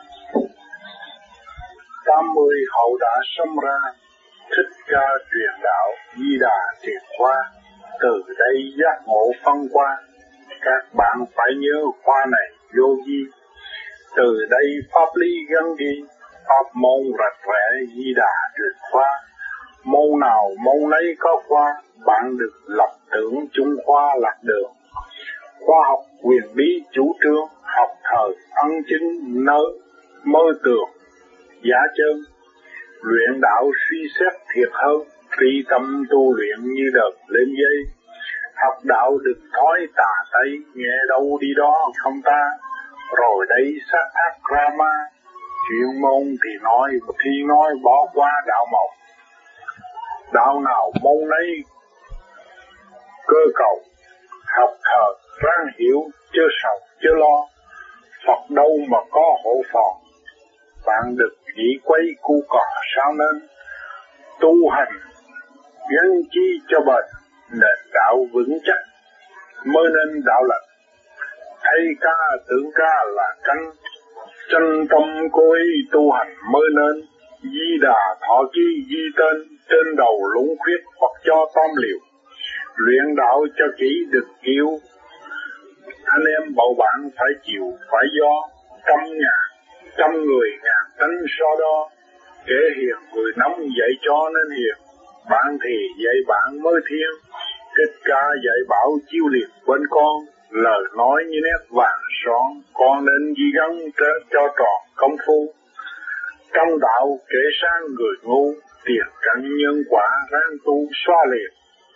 80 hậu đã sinh ra, Thích Ca truyền đạo, Di Đà truyền khoa, từ đây giác ngộ phân qua. Các bạn phải nhớ khoa này vô vi, từ đây pháp lý gắn ghi, pháp môn rạch rẽ Di Đà truyền khoa. Môn nào môn ấy có khoa, bạn được lập tưởng chung khoa lạc đường. Khoa học quyền bí chủ trương, học thời ân chính mơ tường. Giả chân, luyện đạo suy xét thiệt hơn, tri tâm tu luyện như đợt lên dây. Học đạo được thói tà tây, nghe đâu đi đó không ta. Rồi đây sát thác Rama, chuyên môn thì nói bỏ qua đạo mộng. Đạo nào môn nấy cơ cầu, học thờ ráng hiểu, chớ sầu chớ lo. Phật đâu mà có hộ phò, bạn được chỉ quấy cu cò sao nên. Tu hành gắn chi cho bền, nền đạo vững chắc mới nên đạo lành. Thấy ca tưởng ca là cánh, chân tâm cố ý tu hành mới nên. Di Đà thọ ký ghi tên, trên đầu lũng khuyết Phật cho tom liều. Luyện đạo cho kỹ được kiêu, anh em bầu bạn phải chịu phải do. Trăm người ngàn tánh so đo, kẻ hiền người nóng dạy cho nên hiền. Bạn thì dạy bạn mới thiên, Thích Ca dạy bảo chiêu liệt bên con. Lời nói như nét vàng son, con nên ghi gắn cho tròn công phu. Trong đạo kể sang người ngu, tiền căn nhân quả ráng tu xóa liền.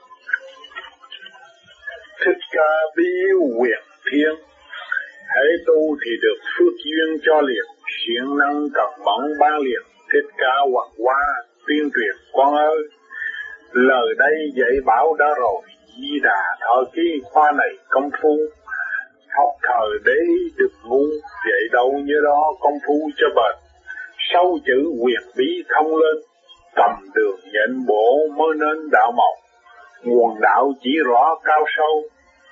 Thích Ca bí yêu quyền thiên, hãy tu thì được phước duyên cho liền. Siêng năng cần mẫn ban liền, Thích Ca hoặc qua tuyên truyền con ơi. Lời đây dạy bảo đã rồi, Di Đà thọ ký khoa này công phu. Học thời để được ngu, vậy đâu như đó công phu cho bền. Sâu chữ quyền bí thông lên, tầm đường nhận bộ mới nên đạo mộng. Nguồn đạo chỉ rõ cao sâu,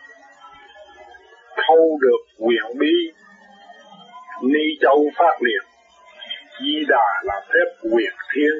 thâu được quyền bí, ni châu phát liền. Di Đà là phép quyền thiên,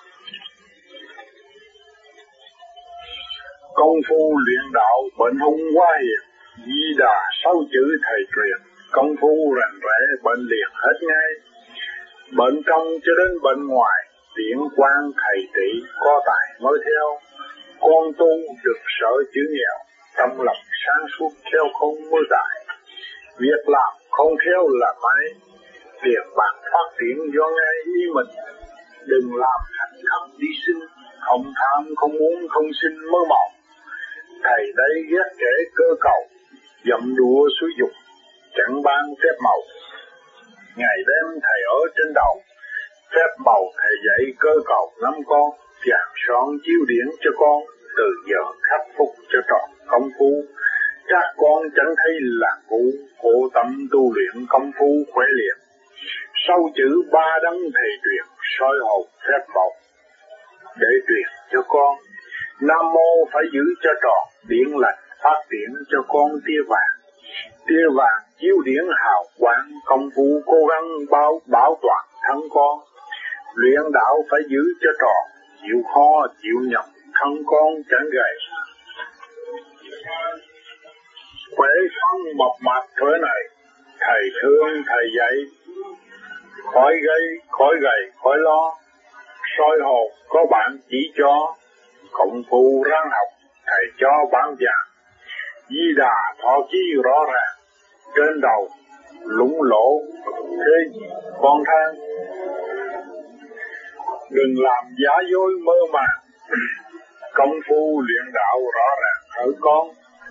công phu luyện đạo bệnh hung quá hiền. Di Đà 6 chữ thầy truyền, công phu rành rẽ bệnh liền hết ngay. Bệnh trong cho đến bệnh ngoài, điển quan thầy trị có tài mới theo. Con tu được sợ chữ nghèo, tâm lòng sáng suốt theo không mới tài. Việc làm không theo là máy, tiền bạc phát triển do ngay ý mình. Đừng làm thành khẩn đi sinh, không tham không muốn không sinh mơ mộng. Thầy đây ghét kẻ cơ cầu, dậm đùa xúi dục, chẳng ban phép màu. Ngày đêm thầy ở trên đầu, phép màu thầy dạy cơ cầu ngắm con. Vàng son chiếu điển cho con, từ giờ khắc phục cho trọn công phu. Các con chẳng thấy là ngu, khổ tâm tu luyện công phu khỏe liền. Sau chữ ba đấng thầy truyền, soi hồn phép màu để truyền cho con. Nam mô phải giữ cho tròn, điển lành phát triển cho con tia vàng. Tia vàng chiếu điển hào quang, công phu cố gắng bảo toàn thân con. Luyện đạo phải giữ cho tròn, chịu khó chịu nhọc, thân con chẳng gầy. Khỏe khoắn mộc mạc thế này, thầy thương thầy dạy, khỏi gầy, khỏi lo. Soi hồn có bạn chỉ cho, công phu ráng học, thầy cho bản vàng. Di Đà thọ ký rõ ràng, trên đầu lũng lỗ, thế gì con than. Đừng làm giả dối mơ màng, công phu luyện đạo rõ ràng ở con.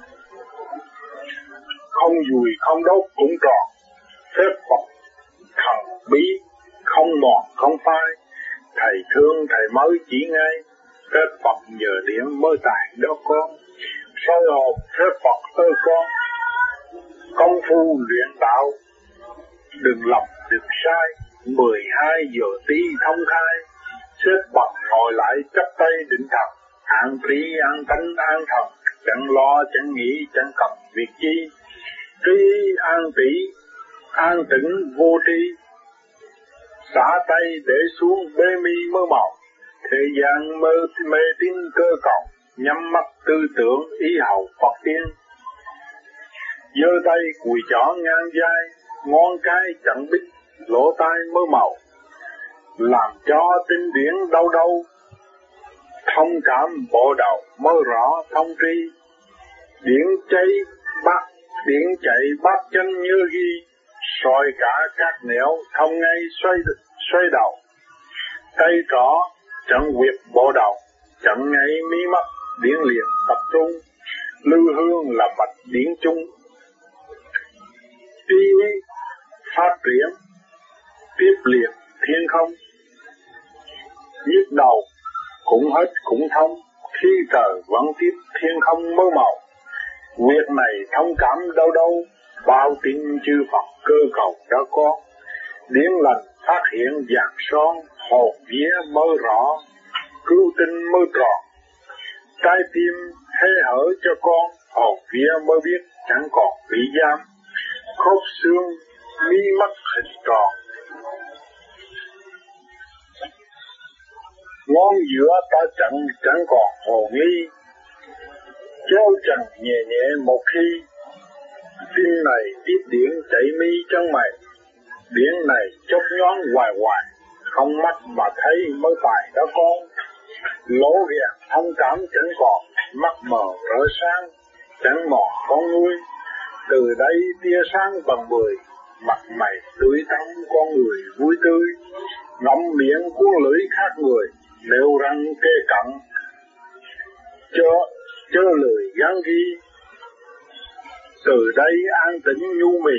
Không dùi không đốt cũng tròn, phép Phật thần bí, không mòn không phai. Thầy thương thầy mới chỉ ngay, phép Phật nhờ điểm mới tài đó con. Soi hồn phép Phật ơi con, công phu luyện đạo, đừng lầm đừng sai. 12 giờ tí thông khai, xếp Phật ngồi lại chắp tay định thần. An trí an tánh an thần, chẳng lo chẳng nghĩ chẳng cần việc chi. Trí an tỷ an tĩnh vô tri, xả tay để xuống bê mi mơ mộng. Thế gian mê tín cơ cầu, nhắm mắt tư tưởng ý hầu Phật tiên. Giơ tay cùi chỏ ngang vai, ngón cái chẳng biết, lỗ tai mơ màu. Làm cho tinh điển đau đau, thông cảm bộ đầu mới rõ thông tri. Điển chạy bát chân như ghi, soi cả các nẻo thông ngay xoay đầu. Tay trỏ chẳng quyệt bộ đầu, chẳng ngay mí mắt điển liền tập trung. Lưu hương là mạch điển chung, biển, tiếp liền thiên không. Nhức đầu cũng hết cũng thông, khi trời vẫn tiếp thiên không mơ màu. Việc này thông cảm đâu đâu, bao tin chư Phật cơ cầu đã có. Điển lành phát hiện vàng son, hồn vía mới rõ, cứu tinh mới tròn. Trái tim hé hở cho con, hồn vía mới biết chẳng còn bị giam. Khớp xương, mí mắt hình tròn, ngón giữa ta chẳng còn hồ nghi. Chéo trần nhẹ nhẹ một khi, tim này tiếp điển chảy mi chân mày. Điển này chốc nhoáng hoài hoài, không mắt mà thấy mới phải đó con. Lỗ ghèn thông cảm chẳng còn, mắt mờ rỡ sáng, chẳng mòn con nuôi. Từ đây tia sáng bằng 10, mặt mày tươi tắn con người vui tươi. Ngậm miệng cuốn lưỡi khác người, nếu răng kê cặn, chớ lời gắn ghi. Từ đây an tĩnh nhu mì,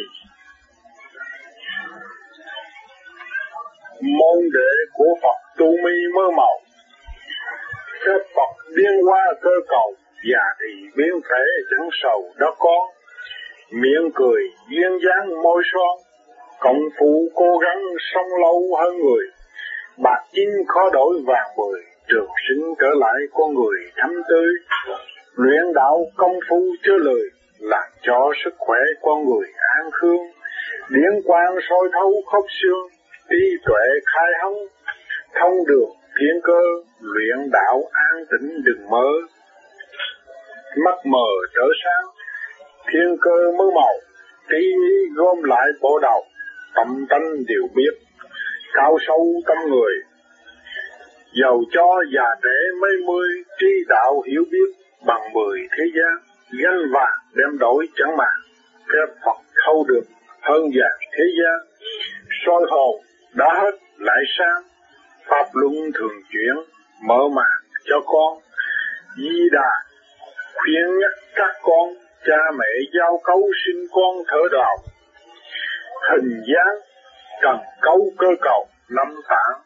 môn đệ của Phật tu mi mơ màu. Phép Phật biến hóa cơ cầu, già thì biến thể chẳng sầu đó con. Miệng cười duyên dáng môi son, công phu cố gắng sống lâu hơn người. Bạc chín khó đổi vàng 10, trường sinh trở lại con người thắm tươi. Luyện đạo công phu chớ lời, làm cho sức khỏe con người an khương. Điển quang soi thấu khớp xương, trí tuệ khai hống, thông đường thiên cơ. Luyện đạo an tĩnh đừng mơ, mắt mờ trở sáng, thiên cơ mơ màu. Trí gom lại bộ đầu, tâm tánh đều biết, cao sâu tâm người. Dầu cho già trẻ mấy mươi, trí đạo hiểu biết bằng 10 thế gian. Gánh vàng đem đổi chẳng màng, phép Phật thâu được hơn vàng thế gian. Soi hồn đã hết lại sang, pháp luân thường chuyển mở màn cho con. Di Đà khuyên nhắc các con, cha mẹ giao cấu sinh con thở đạo. Hình dáng cần cấu cơ cầu 5 tạng,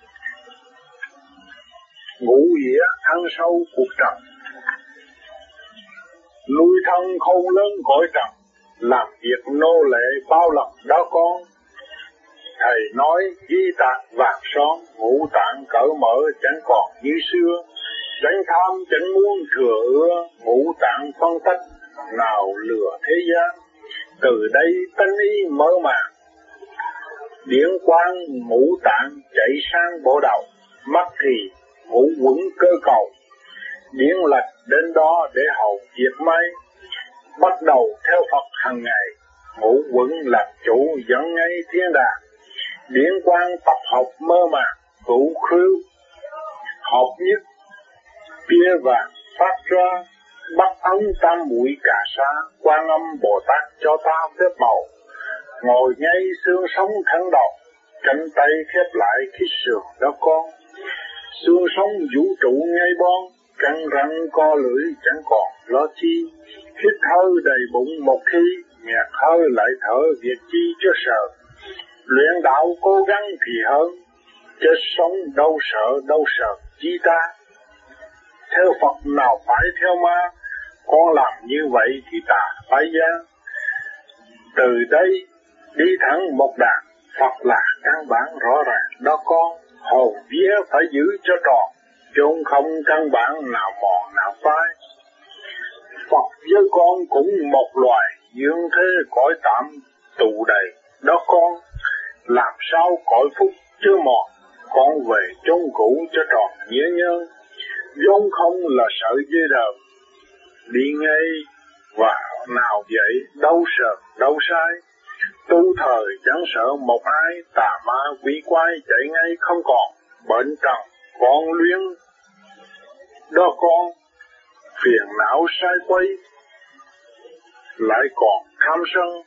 ngũ nghĩa ăn sâu cuộc trần. Nuôi thân khôn lớn cõi trần, làm việc nô lệ bao lần đó con. Thầy nói di tạng vàng son, ngũ tạng cởi mở chẳng còn như xưa. Chẳng tham chẳng muốn thừa ưa, ngũ tạng phân tách, nào lừa thế gian. Từ đây tánh ý mở màn, điển quang ngũ tạng chạy sang bộ đầu. Mắt thì ngũ quẩn cơ cầu, điển lạch đến đó để hầu việc may. Bắt đầu theo Phật hàng ngày, ngũ quẩn làm chủ dẫn ngay thiên đàng. Điển quang tập học mơ màng, hữu khứu học nhất kia vàng phát ra. Bắt ấn tam muội cà sa, Quan Âm Bồ Tát cho ta phép màu. Ngồi ngay xương sống thẳng đầu, cánh tay khép lại khi sườn đó con. Xương sống vũ trụ ngay bon, căng răng co lưỡi chẳng còn lo chi. Hít hơi đầy bụng một khi, nhạt hơi lại thở việc chi cho sợ. Luyện đạo cố gắng thì hơn, chết sống đâu sợ chi ta. Theo Phật nào phải theo ma, con làm như vậy thì tà phải gian. Từ đây đi thẳng một đàn, Phật là căn bản rõ ràng đó con. Hồn vía phải giữ cho tròn, chốn không căn bản nào mòn nào phai. Phật với con cũng một loài, dương thế cõi tạm tụ đầy đó con. Làm sao cõi phúc chưa mòn, con về chốn cũ cho tròn nghĩa nhân. vốn không là sợi dây đờm, đi ngay và nào vậy, đâu sợ đâu sai. Tu thời chẳng sợ một ai, tà ma quỷ quái chạy ngay không còn. Bệnh trần con luyến đó con, phiền não sai quay lại còn tham sân.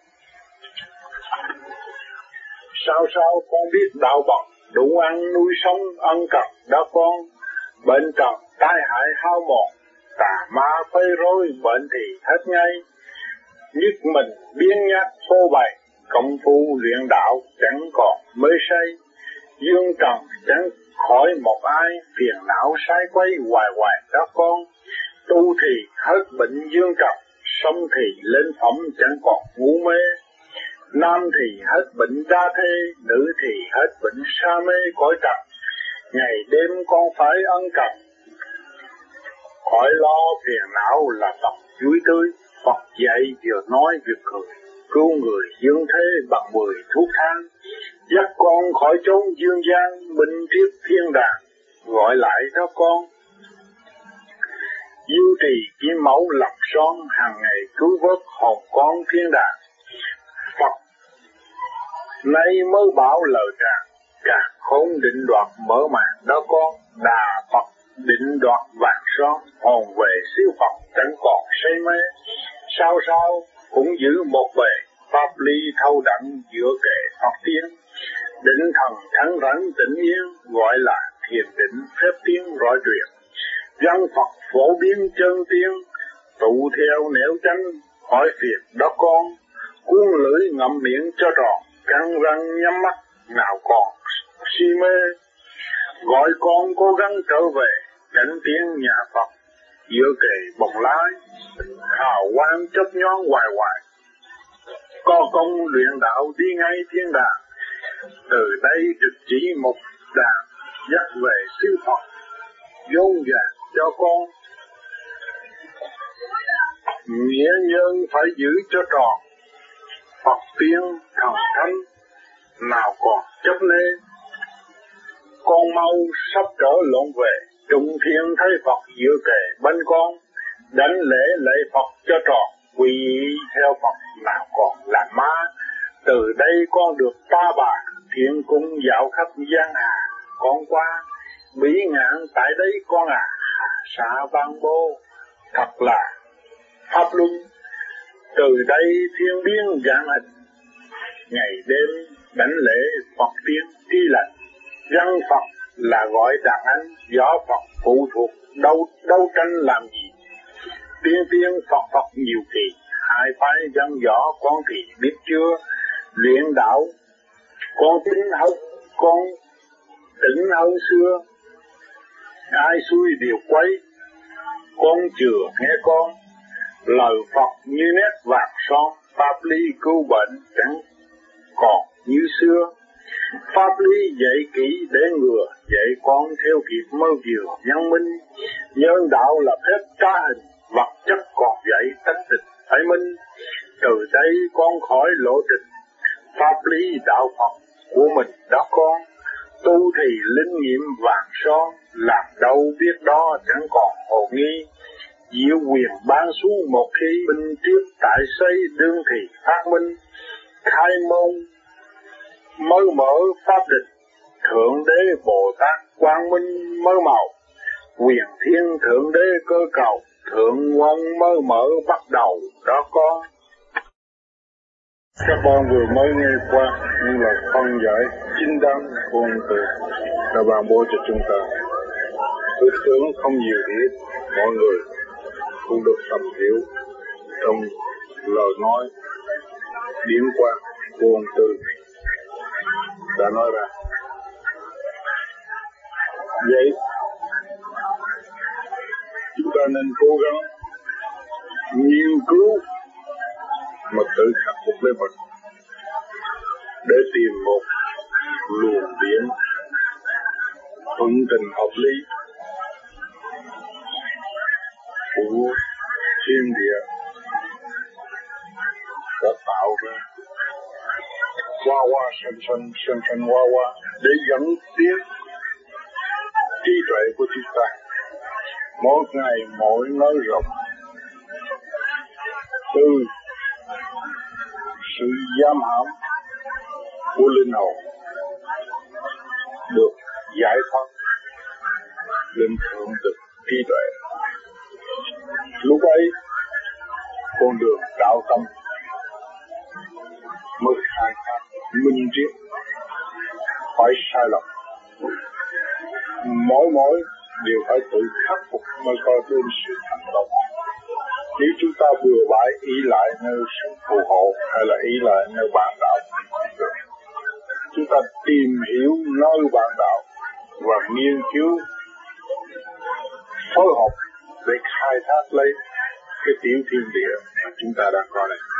Sao con biết đạo bằng, đủ ăn nuôi sống ân cần đó con. Bệnh trần tai hại hao mòn, tà ma quấy rối bệnh thì hết ngay. Nhất mình biến nhát phô bày, công phu luyện đạo chẳng còn mê say, dương trần chẳng khỏi một ai, phiền não sai quay hoài hoài đó con. Tu thì hết bệnh dương trần, sống thì lên phẩm chẳng còn ngu mê. Nam thì hết bệnh đa thê, nữ thì hết bệnh sa mê cõi trần. Ngày đêm con phải ân cần, khỏi lo phiền não là tập vui tươi. Phật dạy vừa nói vừa cười, cứu người dương thế bằng 10 thuốc thang. Dắt con khỏi chốn dương gian, minh triết thiên đàng, gọi lại đó con. Duy trì kim mẫu lập son, hàng ngày cứu vớt hồn con thiên đàng. Phật nay mới bảo lời tràng, càng khốn định đoạt mở màn đó con. Đà Phật định đoạt vàng son, hồn về siêu Phật chẳng còn say mê. Sao sao cũng giữ một bề, pháp lý thâu đẳng giữa kệ Phật tiên. Định thần thắng rắn tĩnh yên, gọi là thiền định phép tiến rõ truyền. Văn Phật phổ biến chân tiên, tụ theo nẻo chánh hỏi phiền đó con. Cuốn lưỡi ngậm miệng cho tròn, căng răng nhắm mắt nào còn si mê. Gọi con cố gắng trở về cảnh tiến nhà Phật, giữa kề bồng lai hào quang chớp nhón hoài hoài. Có công luyện đạo đi ngay thiên đàng, từ đây trực chỉ một đàn, dắt về siêu Phật vốn vàng cho con. Nghĩa nhân phải giữ cho tròn, Phật tiên thần thánh nào còn chấp nê. Con mau sắp trở lộn về, trung thiên thấy Phật giữa kề bên con. Đánh lễ lạy Phật cho tròn, quy y theo Phật nào còn là ma. Từ đây con được ta bà, thiên cung dạo khắp giang hà. Con qua bỉ ngạn tại đây con à, hà xã vang bô thật là pháp luân. Từ đây thiên biến dạng hình, ngày đêm đánh lễ Phật tiên tri lệnh. Văn Phật là gọi đàn anh, võ Phật phụ thuộc, đấu tranh làm gì. Tiên tiên Phật nhiều kỳ, hai phái văn võ con thì biết chưa. Luyện đạo con tỉnh hơn xưa, ai xui điều quấy. Con chừa nghe con, lời Phật như nét vàng son. Pháp lý cứu bệnh chẳng còn như xưa. Pháp lý dạy kỹ để ngừa, dạy con theo kịp mơ vừa văn minh. Nhân đạo là phép trá hình, vật chất còn dạy tánh tịch phải minh. Từ đây con khỏi lộ trình, pháp lý đạo Phật của mình đó con. Tu thì linh nghiệm vàng son, làm đâu biết đó chẳng còn hồ nghi. Diệu quyền ban xuống một khi, minh triết tại xây đương thì phát minh. Khai môn mới mở pháp định, Thượng Đế Bồ Tát Quang Minh mới màu. Quyền thiên Thượng Đế cơ cầu, Thượng Quân mới mở bắt đầu đó con. Các con vừa mới nghe qua nhưng là phân giải chính đáng của ông Từ đã ban bố cho chúng ta. Tôi tưởng không nhiều thì mọi người cũng được thầm hiểu trong lời nói điển quang của ông Từ đã nói ra. Vậy chúng ta nên cố gắng nghiên cứu mà tự khắc phục lấy mình để tìm một luồng điển thuận tình hợp lý của thiên địa đã tạo ra hoa hoa sanh hoa hoa để dẫn tiến trí tuệ của chúng ta mỗi ngày mỗi nới rộng từ sự giam hãm của linh hồn được giải thoát lên thượng tịch trí tuệ. Lúc ấy con đường đạo tâm mới khai thác minh triết, phải sai lầm mỗi đều phải tự khắc phục mới có đến sự thành công. Nếu chúng ta bừa bãi ý lại nơi sự phù hộ hay là ý lại nơi bạn đạo, chúng ta tìm hiểu nơi bạn đạo và nghiên cứu phối hợp để khai thác lấy cái tiểu thiên địa mà chúng ta đang có này.